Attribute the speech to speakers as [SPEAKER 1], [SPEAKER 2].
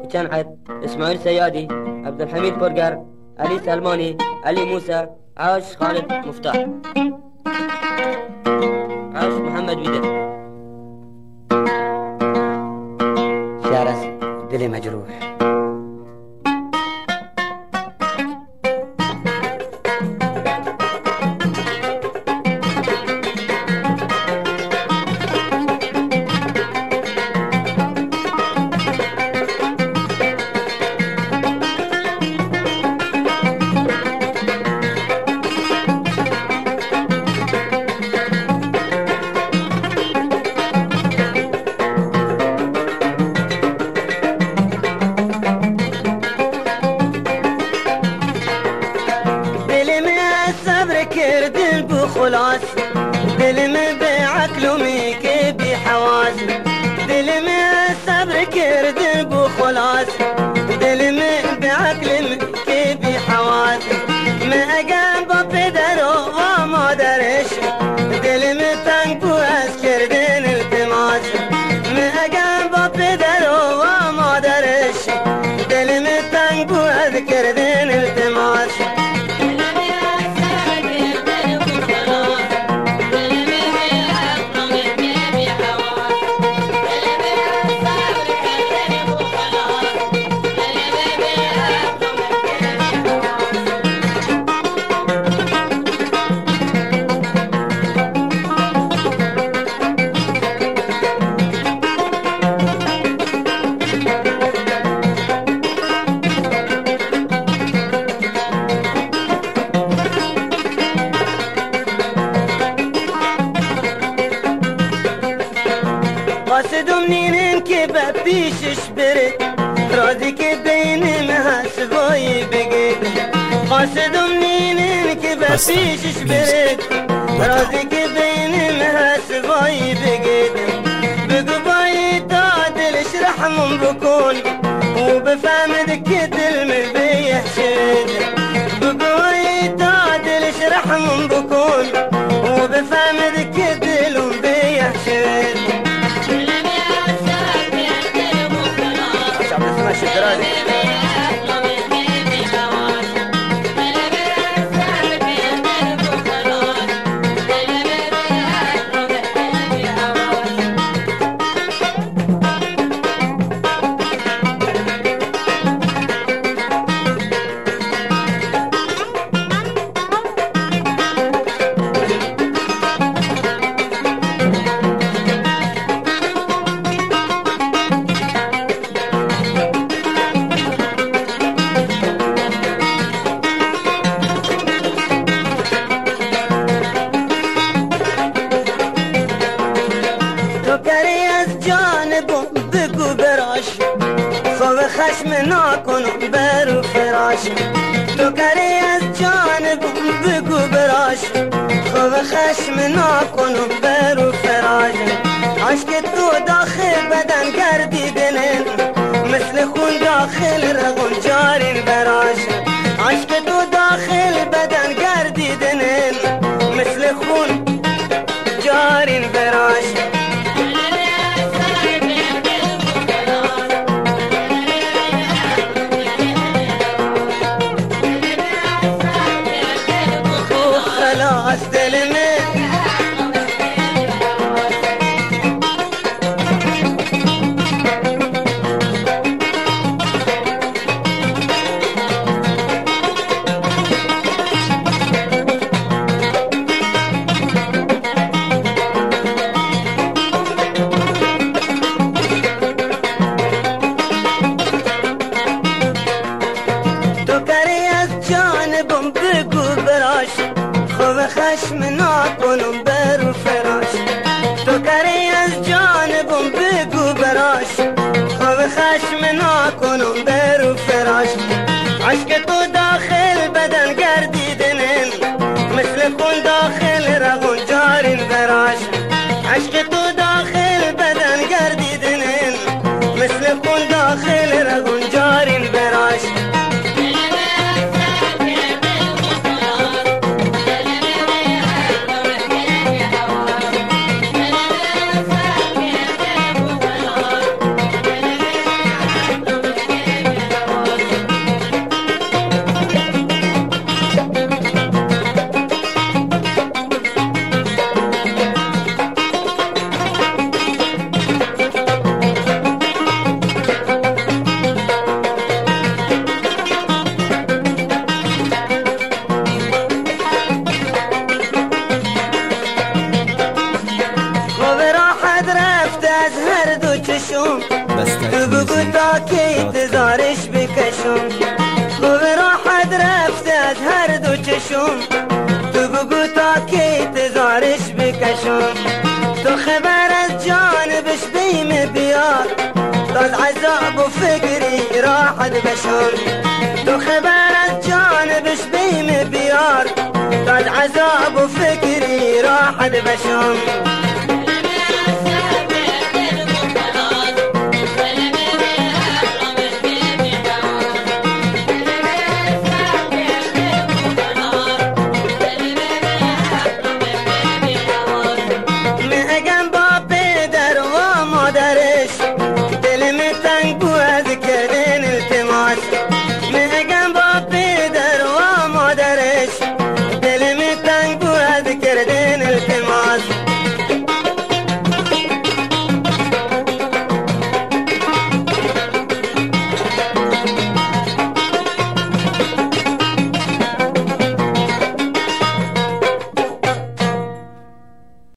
[SPEAKER 1] كنعت، إسماعيل سيادي، عبد الحميد برقر، علي سلماني، علي موسى، عاش خالد مفتاح، عاش محمد بيدر. شارس دلي مجروح.
[SPEAKER 2] كردن بخلاص دلم بعقل وميك بحواس دلم صبر كردن بخلاص دلم بعقل وميك بحواس ما أجاب بدر وما درش دلم تنقو كردن التماس ما أجاب بدر وما درش دلم تنقو كردن التماس قاصدم نينن كبا بيشش برد راضي كبين مهاسبوي بقيت قاصدم نينن كبا بيشش برد راضي كبين مهاسبوي بقيت بقباي تعدل اشرح من بكون وبفهم ذك دل بيحشد بقباي تعدل اشرح من بكون وبفهم ذك دل بيحشد خشم ناکن برو فراش تو کری از جانب بگو براش خوب خشم ناکن برو فراش عشق تو داخل بدن گردیدنن مثل خون داخل رغم جارین براش عشق تو داخل بدن گردیدنن مثل خون جارین براش خشم ناکنم برو فراش تو کری از جانبم بگو براش خوب خشم ناکنم برو فراش عشق تو داخل بدن گردیدنن مثل خون داخل رغم جارین براش عشق تو داخل بدن گردیدنن مثل خون داخل رغم جارین براش که انتظارش بکشم خوب راحت رفته از هر دو چشم تو بگو تا که انتظارش بکشم تو خبر از جانبش بیم بیار تا از عذاب و فکری راحت بشم تو خبر از جانبش بیم بیار تا از عذاب و فکری راحت بشم میگم با پدر و مادرش